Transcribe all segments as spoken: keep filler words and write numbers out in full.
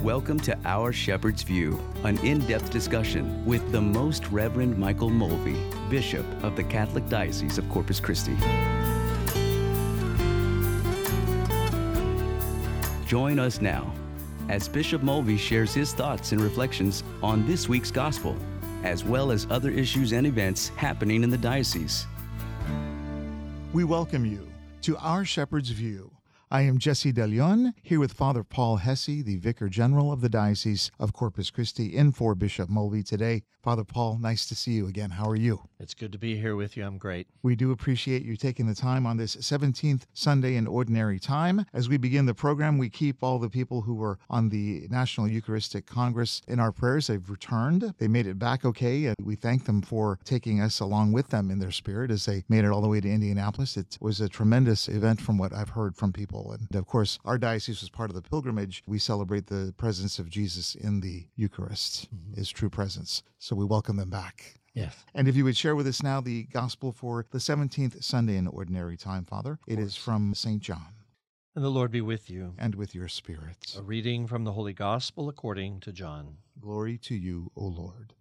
Welcome to Our Shepherd's View, an in-depth discussion with the Most Reverend Michael Mulvey, Bishop of the Catholic Diocese of Corpus Christi. Join us now as Bishop Mulvey shares his thoughts and reflections on this week's gospel, as well as other issues and events happening in the diocese. We welcome you to Our Shepherd's View. I am Jesse De Leon, here with Father Paul Hesse, the Vicar General of the Diocese of Corpus Christi, in for Bishop Mulvey today. Father Paul, nice to see you again. How are you? It's good to be here with you. I'm great. We do appreciate you taking the time on this seventeenth Sunday in Ordinary Time. As we begin the program, we keep all the people who were on the National Eucharistic Congress in our prayers. They've returned. They made it back okay, and we thank them for taking us along with them in their spirit as they made it all the way to Indianapolis. It was a tremendous event from what I've heard from people. And of course, our diocese was part of the pilgrimage. We celebrate the presence of Jesus in the Eucharist, mm-hmm. his true presence. So we welcome them back. Yes. And if you would share with us now the gospel for the seventeenth Sunday in Ordinary Time, Father. It is from Saint John. And the Lord be with you. And with your spirit. A reading from the Holy Gospel according to John. Glory to you, O Lord.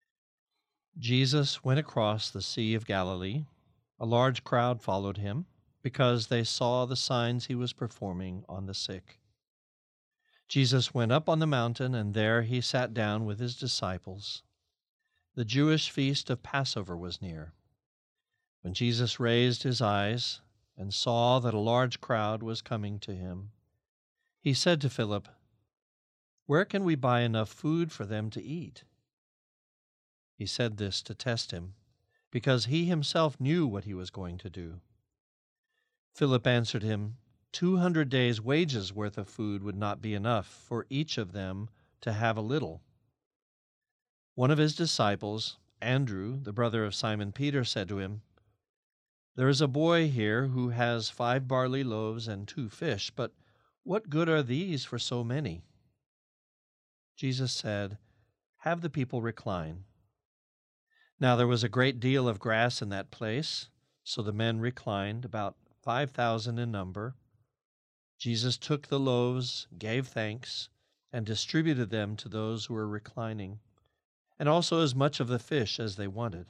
Jesus went across the Sea of Galilee. A large crowd followed him, because they saw the signs he was performing on the sick. Jesus went up on the mountain, and there he sat down with his disciples. The Jewish feast of Passover was near. When Jesus raised his eyes and saw that a large crowd was coming to him, he said to Philip, "Where can we buy enough food for them to eat?" He said this to test him, because he himself knew what he was going to do. Philip answered him, Two hundred days' wages worth of food would not be enough for each of them to have a little. One of his disciples, Andrew, the brother of Simon Peter, said to him, "There is a boy here who has five barley loaves and two fish, but what good are these for so many?" Jesus said, "Have the people recline." Now there was a great deal of grass in that place, so the men reclined, about five thousand in number. Jesus took the loaves, gave thanks, and distributed them to those who were reclining, and also as much of the fish as they wanted.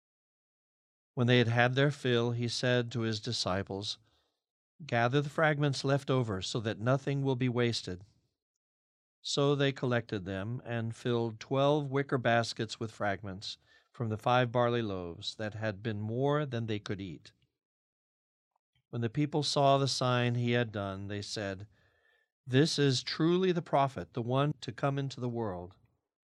When they had had their fill, he said to his disciples, "Gather the fragments left over, so that nothing will be wasted." So they collected them and filled twelve wicker baskets with fragments from the five barley loaves that had been more than they could eat. When the people saw the sign he had done, they said, "This is truly the prophet, the one to come into the world."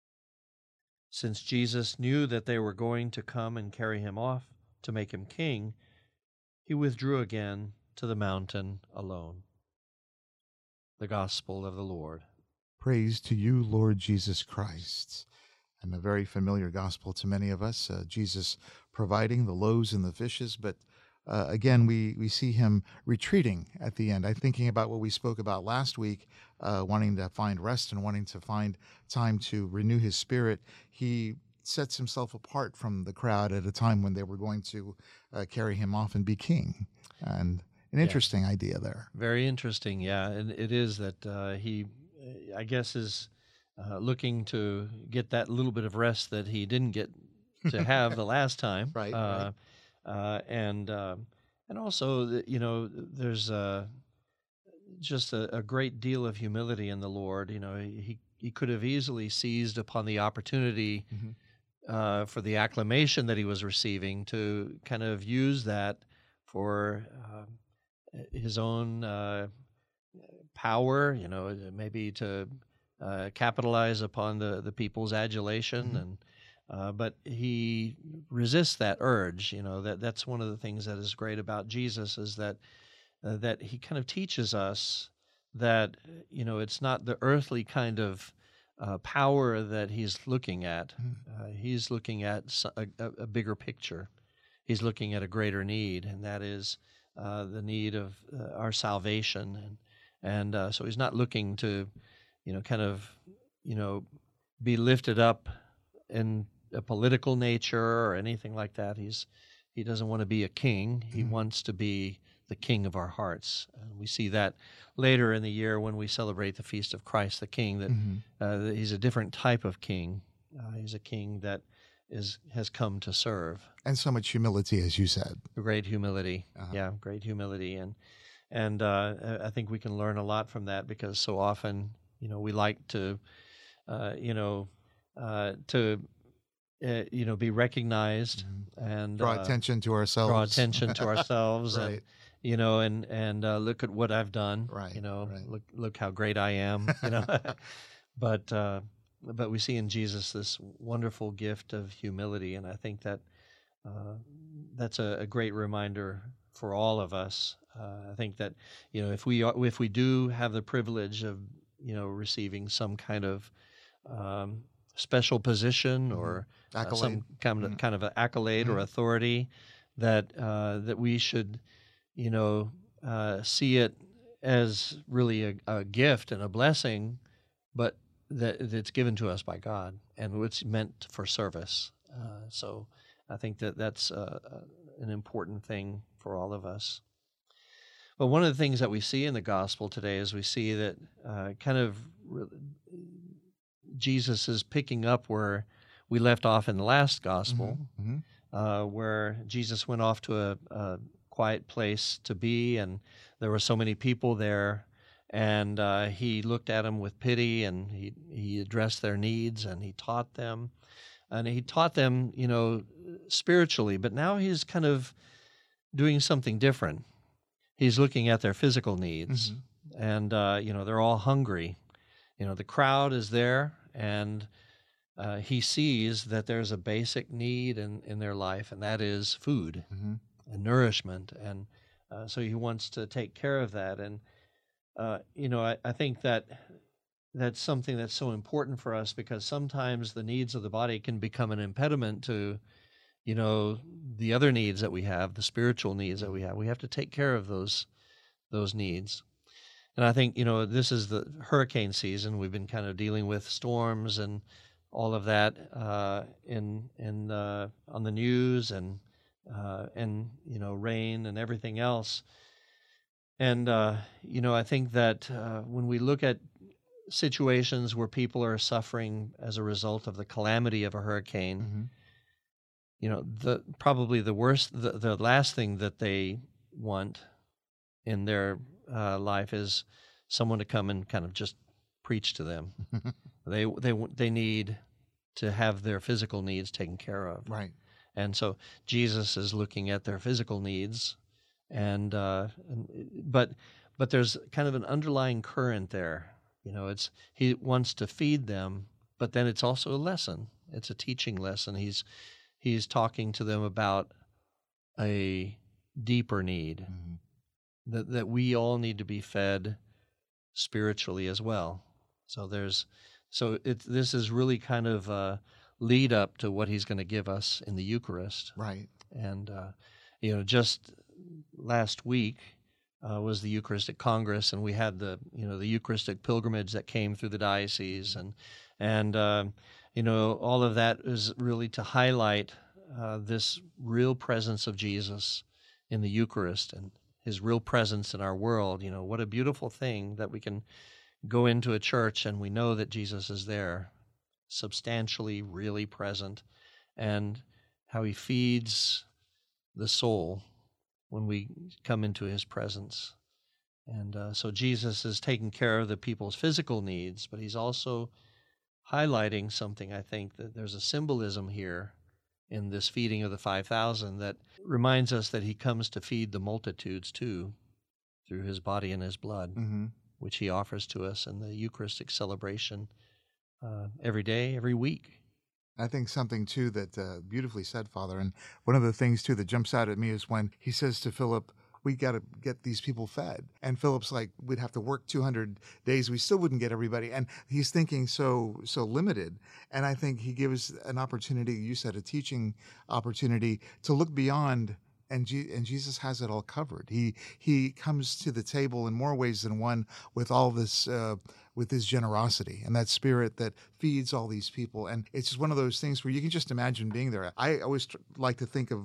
Since Jesus knew that they were going to come and carry him off to make him king, he withdrew again to the mountain alone. The Gospel of the Lord. Praise to you, Lord Jesus Christ. And a very familiar gospel to many of us, uh, Jesus providing the loaves and the fishes, but Uh, again, we, we see him retreating at the end. I'm thinking about what we spoke about last week, uh, wanting to find rest and wanting to find time to renew his spirit. He sets himself apart from the crowd at a time when they were going to uh, carry him off and be king. And an interesting yeah. idea there. Very interesting, yeah. And it is that uh, he, I guess, is uh, looking to get that little bit of rest that he didn't get to have the last time. Right, uh, right. Uh, and uh, and also, you know, there's uh, just a, a great deal of humility in the Lord. You know, he he could have easily seized upon the opportunity mm-hmm. uh, for the acclamation that he was receiving to kind of use that for uh, his own uh, power. You know, maybe to uh, capitalize upon the the people's adulation mm-hmm. and. Uh, but he resists that urge. You know, that that's one of the things that is great about Jesus is that uh, that he kind of teaches us that, you know, it's not the earthly kind of uh, power that he's looking at. Uh, he's looking at a, a bigger picture. He's looking at a greater need, and that is uh, the need of uh, our salvation. And and uh, so he's not looking to, you know, kind of, you know, be lifted up in a political nature or anything like that. He's he doesn't want to be a king. He mm-hmm. wants to be the King of our hearts. And we see that later in the year when we celebrate the Feast of Christ the King, that, hmm uh, that he's a different type of king. Uh, he's a king that is has come to serve. And so much humility, as you said. Great humility. Uh-huh. Yeah, great humility. And and uh, I I think we can learn a lot from that, because so often, you know, we like to, uh, you know, uh, to, uh, you know, be recognized and Draw uh, attention to ourselves. draw attention to ourselves, and Right. you know, and and uh, look at what I've done. Right, You know, right. look look how great I am. You know, but uh, but we see in Jesus this wonderful gift of humility, and I think that uh, that's a, a great reminder for all of us. Uh, I think that, you know, if we are, if we do have the privilege of, you know, receiving some kind of um, special position or uh, Accolade. some kind of Mhm. kind of an accolade or Mhm. authority, that uh, that we should, you know, uh, see it as really a, a gift and a blessing, but that that it's given to us by God and it's meant for service. Uh, so I think that that's uh, uh, an important thing for all of us. But one of the things that we see in the gospel today is we see that uh, kind of re- Jesus is picking up where we left off in the last gospel, Mhm. uh, where Jesus went off to a, a quiet place to be, and there were so many people there, and uh, he looked at them with pity, and he he addressed their needs, and he taught them, and he taught them, you know, spiritually. But now he's kind of doing something different. He's looking at their physical needs, Mhm. and uh, you know, they're all hungry. You know, the crowd is there, and uh, he sees that there's a basic need in, in their life, and that is food Mhm. and nourishment. And uh, so he wants to take care of that. And, uh, you know, I, I think that that's something that's so important for us, because sometimes the needs of the body can become an impediment to, you know, the other needs that we have, the spiritual needs that we have. We have to take care of those those needs. And I think, you know, this is the hurricane season. We've been kind of dealing with storms and all of that uh, in in uh, on the news, and uh, and you know, rain and everything else. And uh, you know, I think that uh, when we look at situations where people are suffering as a result of the calamity of a hurricane, Mhm. you know, the probably the worst, the, the last thing that they want in their uh, life is someone to come and kind of just preach to them. They they they need to have their physical needs taken care of, Right. and so Jesus is looking at their physical needs, and, uh, and but but there's kind of an underlying current there. You know, it's he wants to feed them, but then it's also a lesson. It's a teaching lesson. He's he's talking to them about a deeper need, Mhm. that that we all need to be fed spiritually as well. So there's so it this is really kind of a lead up to what he's going to give us in the Eucharist. Right. And uh, you know, just last week uh, was the Eucharistic Congress, and we had the you know the Eucharistic pilgrimage that came through the diocese, and and um, you know, all of that is really to highlight uh, this real presence of Jesus in the Eucharist and his real presence in our world. You know, what a beautiful thing that we can go into a church and we know that Jesus is there, substantially, really present, and how he feeds the soul when we come into his presence. And uh, so Jesus is taking care of the people's physical needs, but he's also highlighting something. I think that there's a symbolism here in this feeding of the five thousand that reminds us that he comes to feed the multitudes too, through his body and his blood, Mhm. which he offers to us in the Eucharistic celebration uh, every day, every week. I think something too that uh, beautifully said, Father. And one of the things too that jumps out at me is when he says to Philip, "We got to get these people fed." And Philip's like, "We'd have to work two hundred days. We still wouldn't get everybody." And he's thinking so so limited. And I think he gives an opportunity. You said a teaching opportunity to look beyond. And, Je- and Jesus has it all covered. He he comes to the table in more ways than one with all this uh, with his generosity and that spirit that feeds all these people. And it's just one of those things where you can just imagine being there. I always tr- like to think of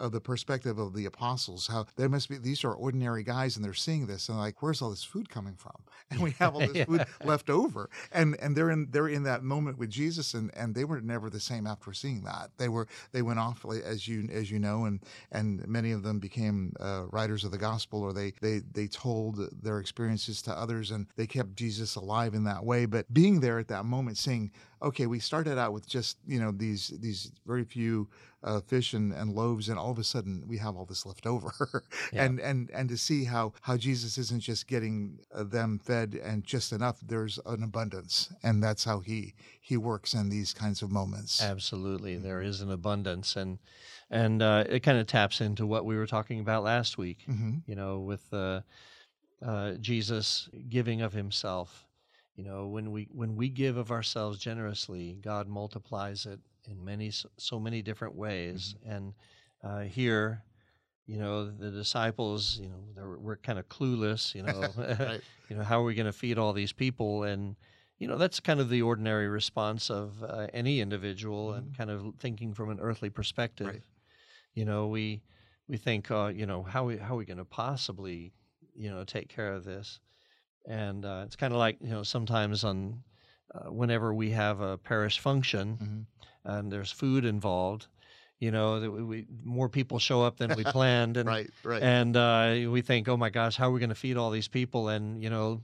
of the perspective of the apostles, how there must be, these are ordinary guys and they're seeing this and like, where's all this food coming from? And we have all this Yeah. food left over. And and they're in they're in that moment with Jesus, and, and they were never the same after seeing that. They were they went off, as you as you know, and and many of them became uh, writers of the gospel, or they they they told their experiences to others, and they kept Jesus alive in that way. But being there at that moment, saying, okay, we started out with just, you know, these these very few uh, fish and, and loaves, and all of a sudden we have all this left over. Yeah. and and and to see how how Jesus isn't just getting uh, them fed and just enough, there's an abundance, and that's how he he works in these kinds of moments. Absolutely, there is an abundance, and and uh, it kind of taps into what we were talking about last week. hmm You know, with uh, uh, Jesus giving of himself. You know, when we when we give of ourselves generously, God multiplies it in many s- so many different ways. And uh, here, you know, the disciples, you know, they were, were kind of clueless. You know, Right. you know, how are we going to feed all these people? And you know, that's kind of the ordinary response of uh, any individual, and kind of thinking from an earthly perspective. Right. You know, we we think, uh, you know, how we, how are we going to possibly, you know, take care of this? And uh, it's kind of like, you know, sometimes on uh, whenever we have a parish function hmm and there's food involved, you know, that we, we more people show up than we planned, and Right. Right. and uh, we think, oh my gosh, how are we going to feed all these people? And you know,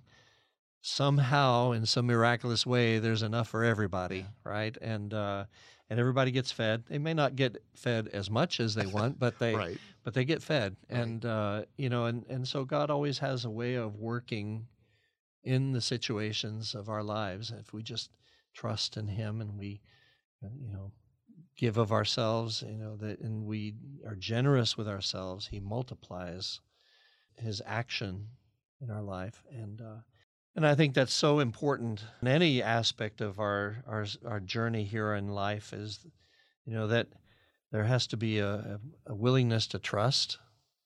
somehow in some miraculous way, there's enough for everybody, right? And uh, and everybody gets fed. They may not get fed as much as they want, but they Right. but they get fed. Right. And uh, you know, and and so God always has a way of working in the situations of our lives. If we just trust in him, and we, uh, you know, give of ourselves, you know, that, and we are generous with ourselves, he multiplies his action in our life. And, uh, and I think that's so important in any aspect of our, our, our journey here in life, is, you know, that there has to be a, a willingness to trust,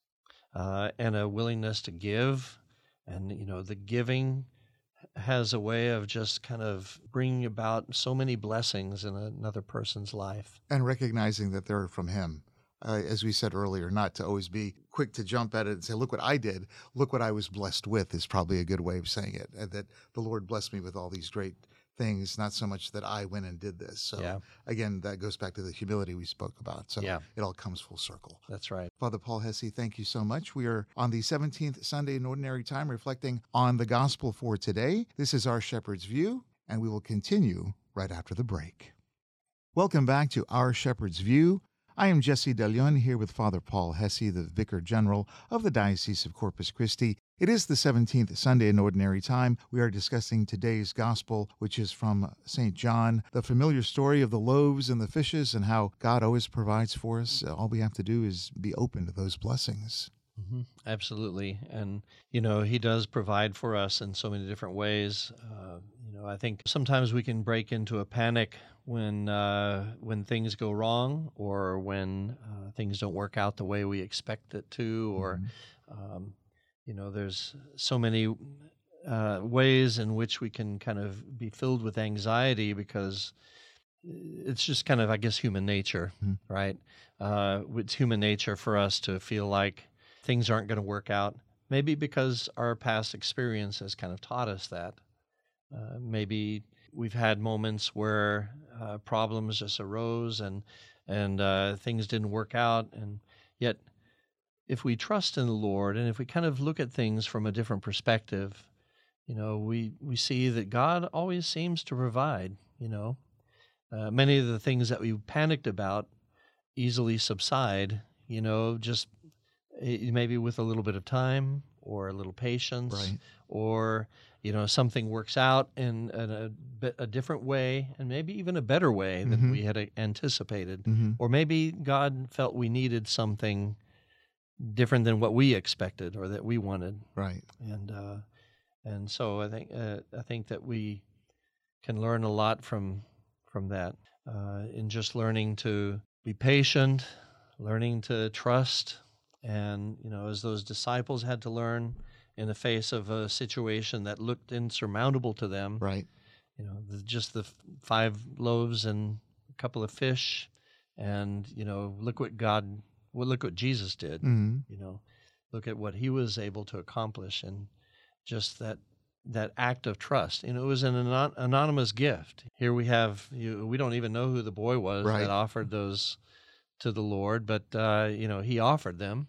uh, and a willingness to give. And, you know, the giving has a way of just kind of bringing about so many blessings in another person's life. And recognizing that they're from him. Uh, as we said earlier, not to always be quick to jump at it and say, look what I did, look what I was blessed with, is probably a good way of saying it. Uh, that the Lord blessed me with all these great things, not so much that I went and did this. So Yeah. again, that goes back to the humility we spoke about. So Yeah. it all comes full circle. That's right. Father Paul Hesse, thank you so much. We are on the seventeenth Sunday in Ordinary Time, reflecting on the gospel for today. This is Our Shepherd's View, and we will continue right after the break. Welcome back to Our Shepherd's View. I am Jesse DeLeon, here with Father Paul Hesse, the Vicar General of the Diocese of Corpus Christi. It is the seventeenth Sunday in Ordinary Time. We are discussing today's Gospel, which is from Saint John, the familiar story of the loaves and the fishes, and how God always provides for us. All we have to do is be open to those blessings. hmm Absolutely. And, you know, he does provide for us in so many different ways. Uh, you know, I think sometimes we can break into a panic when uh, when things go wrong, or when uh, things don't work out the way we expect it to, or, um, you know, there's so many uh, ways in which we can kind of be filled with anxiety, because it's just kind of, I guess, human nature, Mhm. right? Uh, it's human nature for us to feel like things aren't going to work out. Maybe because our past experience has kind of taught us that. Uh, maybe we've had moments where uh, problems just arose, and and uh, things didn't work out. And yet, if we trust in the Lord, and if we kind of look at things from a different perspective, you know, we, we see that God always seems to provide. You know, uh, many of the things that we panicked about easily subside, you know, just eh, maybe with a little bit of time, or a little patience, Right. or, you know, something works out in, in a, bit- a different way, and maybe even a better way than Mhm. we had uh, anticipated. Mhm. Or maybe God felt we needed something different than what we expected or that we wanted. Right. And uh, and so I think uh, I think that we can learn a lot from from that, uh, in just learning to be patient, learning to trust, and you know, as those disciples had to learn in the face of a situation that looked insurmountable to them. Right. You know, the, just the f- five loaves and a couple of fish, and you know, look what God well, look what Jesus did. hmm You know, look at what he was able to accomplish, and just that that act of trust. You know, it was an anon- anonymous gift. Here we have, you, we don't even know who the boy was Right. that offered those to the Lord, but, uh, you know, he offered them,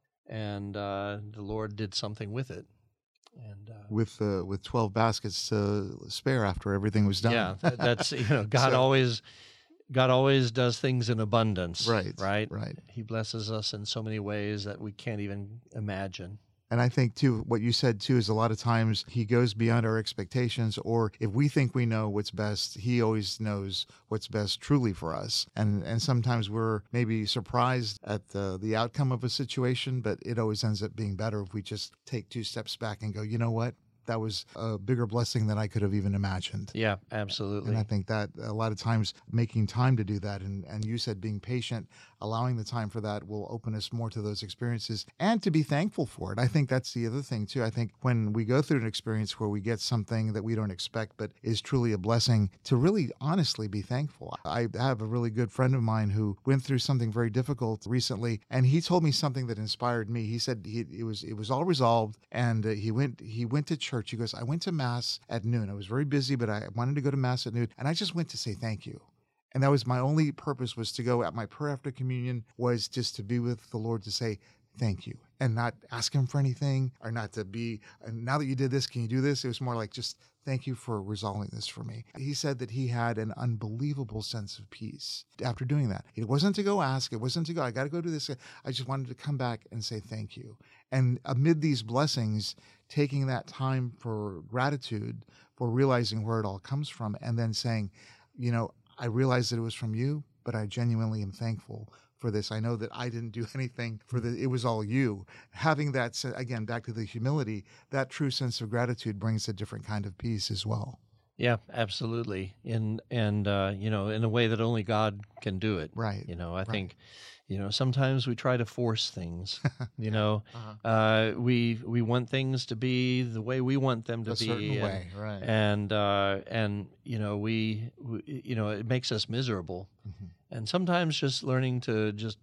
and uh, the Lord did something with it. And uh, With uh, with twelve baskets to spare after everything was done. yeah, that, that's, you know, God So- always, God always does things in abundance. Right, Right. right. He blesses us in so many ways that we can't even imagine. And I think, too, what you said, too, is a lot of times he goes beyond our expectations, or if we think we know what's best, he always knows what's best truly for us. And and sometimes we're maybe surprised at the, the outcome of a situation, but it always ends up being better if we just take two steps back and go, you know what? That was a bigger blessing than I could have even imagined. Yeah, absolutely. And I think that a lot of times making time to do that, and, and you said being patient, allowing the time for that will open us more to those experiences and to be thankful for it. I think that's the other thing too. I think when we go through an experience where we get something that we don't expect but is truly a blessing, to really honestly be thankful. I have a really good friend of mine who went through something very difficult recently, and he told me something that inspired me. He said he, it was it was all resolved, and uh, he went he went to church. He goes, I went to mass at noon. I was very busy, but I wanted to go to mass at noon, and I just went to say thank you. And that was my only purpose, was to go at my prayer after communion, was just to be with the Lord, to say thank you and not ask him for anything, or not to be, and now that you did this, can you do this? It was more like, just thank you for resolving this for me. He said that he had an unbelievable sense of peace after doing that. It wasn't to go ask. It wasn't to go, I got to go do this. I just wanted to come back and say thank you. And amid these blessings, taking that time for gratitude, for realizing where it all comes from, and then saying, you know, I realize that it was from you, but I genuinely am thankful for this. I know that I didn't do anything for the, it was all you. Having that, se- again, back to the humility, that true sense of gratitude brings a different kind of peace as well. Yeah, absolutely. In and uh, you know, in a way that only God can do it. Right. You know, I Right. think, you know, sometimes we try to force things. You know, Uh-huh. uh, we we want things to be the way we want them to A be, certain and, way, right. and uh, and you know, we, we you know, it makes us miserable. Mhm. And sometimes just learning to just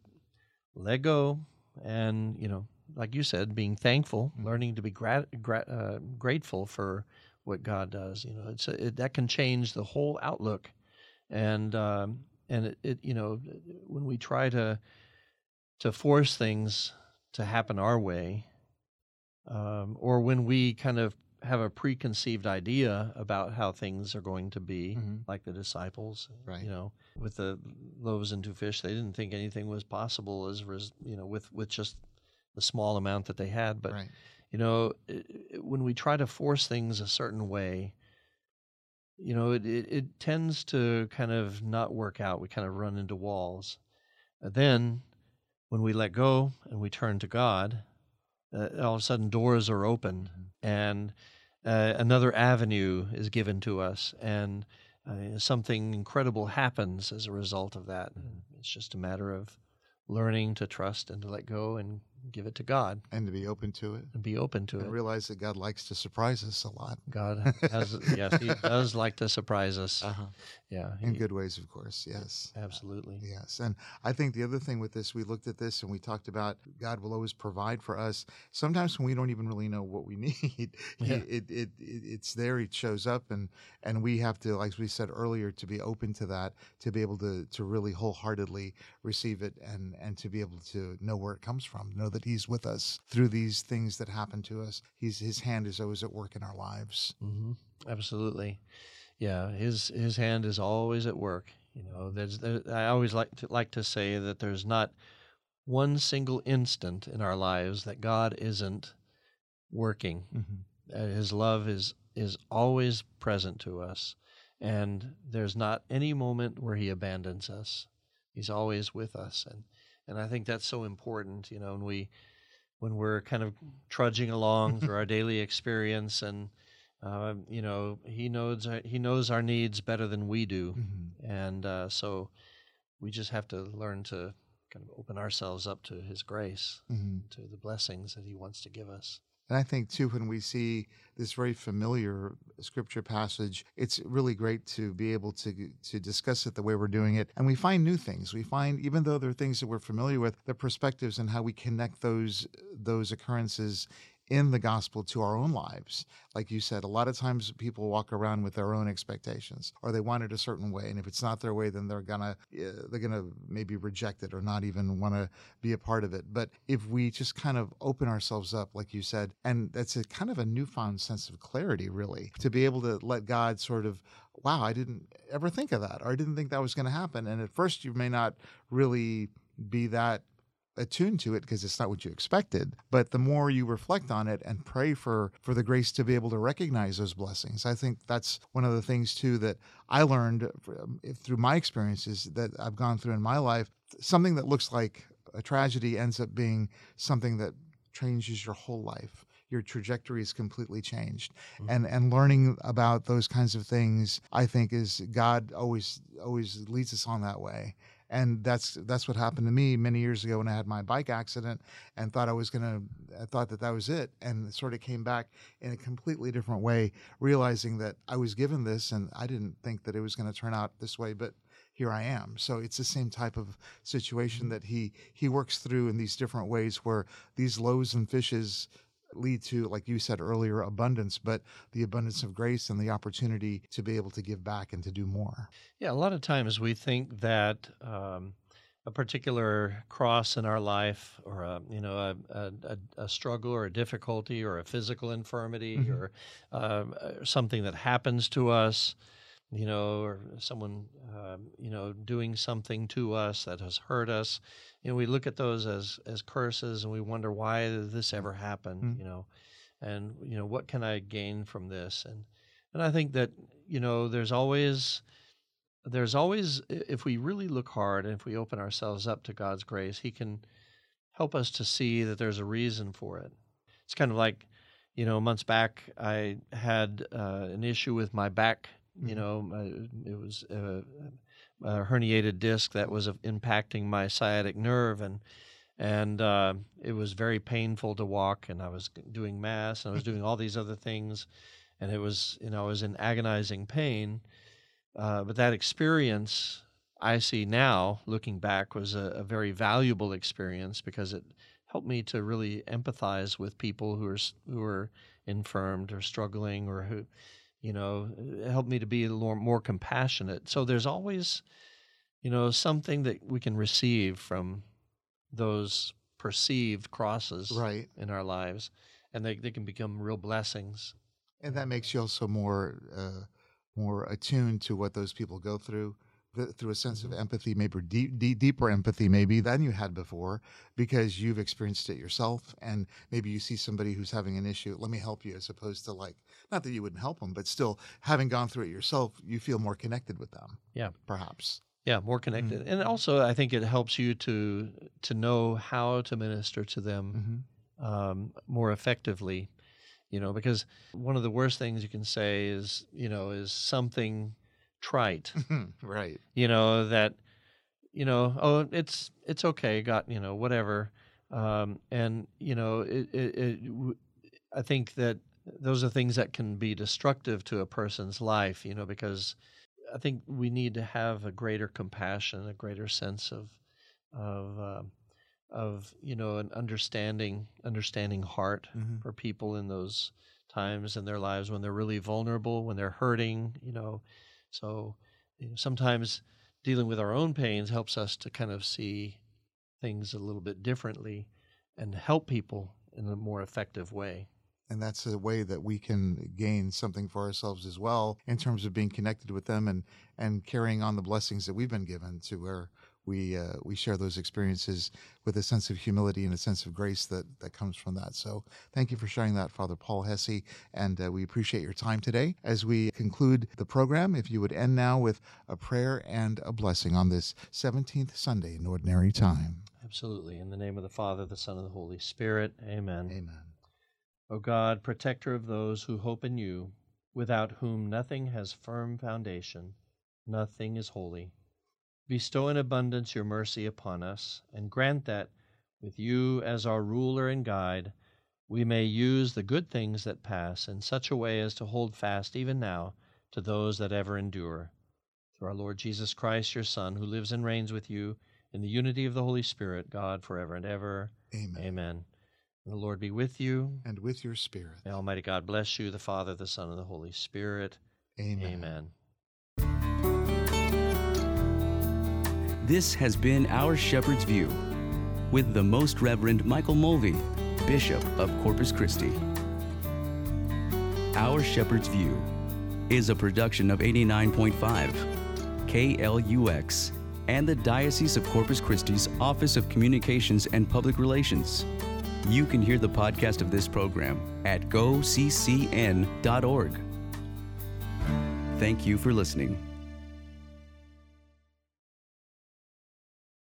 let go, and you know, like you said, being thankful, Mhm. learning to be grat- gra- uh, grateful for what God does. You know, it's a, it, that can change the whole outlook, and um, and it, it you know, when we try to to force things to happen our way, um, or when we kind of have a preconceived idea about how things are going to be, Mhm. like the disciples, Right. you know, with the loaves and two fish, they didn't think anything was possible as res- you know, with with just the small amount that they had. But Right. you know, i i when we try to force things a certain way, you know, it, it, it tends to kind of not work out. We kind of run into walls. And then when we let go and we turn to God, uh, all of a sudden doors are open, and uh, another avenue is given to us, and uh, something incredible happens as a result of that. And it's just a matter of learning to trust and to let go and give it to God And to be open to it. and be open to And it. realize that God likes to surprise us a lot. God has, yes, He does like to surprise us. Uh-huh. Yeah, In he- good ways, of course. Yes. absolutely. Yes. And I think the other thing with this, we looked at this and we talked about God will always provide for us. Sometimes when we don't even really know what we need, he, Yeah. it, it, it it's there, it shows up, and and we have to, like we said earlier, to be open to that, to be able to to really wholeheartedly receive it, and and to be able to know where it comes from, know that he's with us through these things that happen to us. He's his hand is always at work in our lives. hmm Absolutely. Yeah, his his hand is always at work. You know, there's there, I always like to like to say that there's not one single instant in our lives that God isn't working. Mm-hmm. Uh, his love is is always present to us, and there's not any moment where he abandons us. He's always with us, and and I think that's so important. You know, when we when we're kind of trudging along through our daily experience, and uh, you know, he knows our, he knows our needs better than we do, Mm-hmm. and uh, so we just have to learn to kind of open ourselves up to his grace, Mm-hmm. to the blessings that he wants to give us. And I think, too, when we see this very familiar scripture passage, it's really great to be able to to discuss it the way we're doing it. And we find new things. We find, even though there are things that we're familiar with, the perspectives and how we connect those those occurrences in the gospel to our own lives. Like you said, a lot of times people walk around with their own expectations, or they want it a certain way, and if it's not their way, then they're gonna uh, they're gonna maybe reject it or not even want to be a part of it. But if we just kind of open ourselves up, like you said, and that's a kind of a newfound sense of clarity, really, to be able to let God sort of, wow, I didn't ever think of that, or I didn't think that was going to happen. And at first, you may not really be that attuned to it because it's not what you expected, but the more you reflect on it and pray for for the grace to be able to recognize those blessings, I think that's one of the things too that I learned from, through my experiences that I've gone through in my life. Something that looks like a tragedy ends up being something that changes your whole life. Your trajectory is completely changed. Mm-hmm. and and learning about those kinds of things, I think, is God always always leads us on that way. And that's that's what happened to me many years ago when I had my bike accident and thought I was going to, I thought that that was it. And it sort of came back in a completely different way, realizing that I was given this and I didn't think that it was going to turn out this way, but here I am. So it's the same type of situation that he he works through in these different ways where these loaves and fishes lead to, like you said earlier, abundance, but the abundance of grace and the opportunity to be able to give back and to do more. Yeah, a lot of times we think that um, a particular cross in our life, or a, you know, a, a, a struggle or a difficulty or a physical infirmity, mm-hmm. or uh, something that happens to us, you know, or someone, uh, you know, doing something to us that has hurt us. You know, we look at those as as curses, and we wonder, why did this ever happen? Mm-hmm. You know, and you know, what can I gain from this? And and I think that, you know, there's always there's always if we really look hard and if we open ourselves up to God's grace, He can help us to see that there's a reason for it. It's kind of like, you know, months back I had uh, an issue with my back. You know, it was a, a herniated disc that was impacting my sciatic nerve, and and uh, it was very painful to walk. And I was doing mass, and I was doing all these other things, and it was, you know, I was in agonizing pain. Uh, but that experience, I see now, looking back, was a, a very valuable experience because it helped me to really empathize with people who are who are infirmed or struggling, or who. You know, it helped me to be a little more compassionate. So there's always, you know, something that we can receive from those perceived crosses, right, in our lives, and they, they can become real blessings. And that makes you also more uh, more attuned to what those people go through, th- through a sense of empathy, maybe deep, deep, deeper empathy maybe than you had before, because you've experienced it yourself, and maybe you see somebody who's having an issue, let me help you, as opposed to, like, not that you wouldn't help them, but still, having gone through it yourself, you feel more connected with them. Yeah. Perhaps. Yeah, more connected. Mm-hmm. And also, I think it helps you to to know how to minister to them mm-hmm. um, more effectively, you know, because one of the worst things you can say is, you know, is something trite. Right. You know, that, you know, oh, it's it's okay, got, you know, whatever. Um, and, you know, it, it, it, I think that those are things that can be destructive to a person's life, you know, because I think we need to have a greater compassion, a greater sense of, of, uh, of you know, an understanding, understanding heart mm-hmm. for people in those times in their lives when they're really vulnerable, when they're hurting, you know. So you know, sometimes dealing with our own pains helps us to kind of see things a little bit differently and help people in a more effective way. And that's a way that we can gain something for ourselves as well, in terms of being connected with them and, and carrying on the blessings that we've been given, to where we uh, we share those experiences with a sense of humility and a sense of grace that, that comes from that. So thank you for sharing that, Father Paul Hesse, and uh, we appreciate your time today. As we conclude the program, if you would end now with a prayer and a blessing on this seventeenth Sunday in Ordinary Time. Absolutely. In the name of the Father, the Son, and the Holy Spirit. Amen. Amen. O God, protector of those who hope in you, without whom nothing has firm foundation, nothing is holy, bestow in abundance your mercy upon us, and grant that, with you as our ruler and guide, we may use the good things that pass in such a way as to hold fast even now to those that ever endure. Through our Lord Jesus Christ, your Son, who lives and reigns with you in the unity of the Holy Spirit, God, forever and ever. Amen. Amen. And the Lord be with you. And with your spirit. May Almighty God bless you, the Father, the Son, and the Holy Spirit. Amen. Amen. This has been Our Shepherd's View with the Most Reverend Michael Mulvey, Bishop of Corpus Christi. Our Shepherd's View is a production of eighty-nine point five K L U X and the Diocese of Corpus Christi's Office of Communications and Public Relations. You can hear the podcast of this program at go c c n dot org. Thank you for listening.